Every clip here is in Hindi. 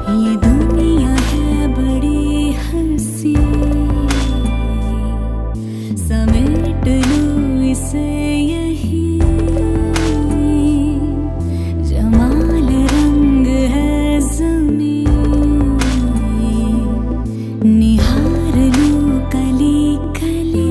ये दुनिया है बड़ी हंसी, समेट लो इसे यही। जमाल रंग है ज़मीं, निहार लो कली कली।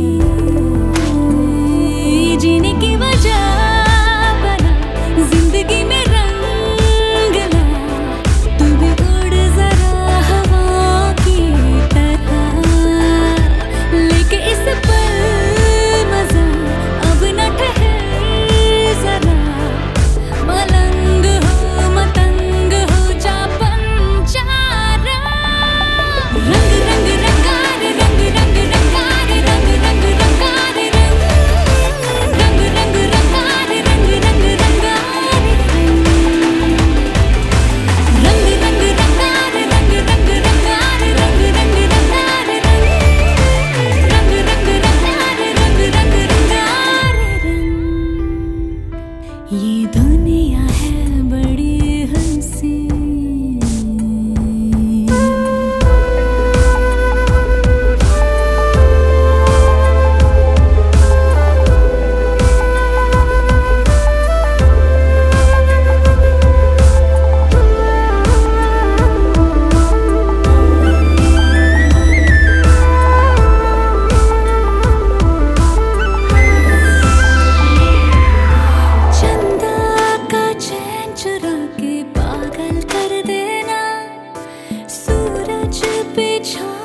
जीने की वजह बना जिंदगी में रंग ला, तू भी उड़ जरा हवा की तरह, लेके इस पल मजा अब न ठहर जरा। मलंग हो मतंग हो जा पंचारा, रंग रंग रंगार रंग रंग रंगार रंग रंग रंगार रंग रंग रंग रंगार रंग रंग रंगार रंग रंग रंगार रंग रंग रंगार रंग रंग रंगार रंग रंग रंगार रंग रंग रंगार रंग। ये दुनिया है बड़ी हंसी। चुरा के पागल कर देना, सूरज पे छा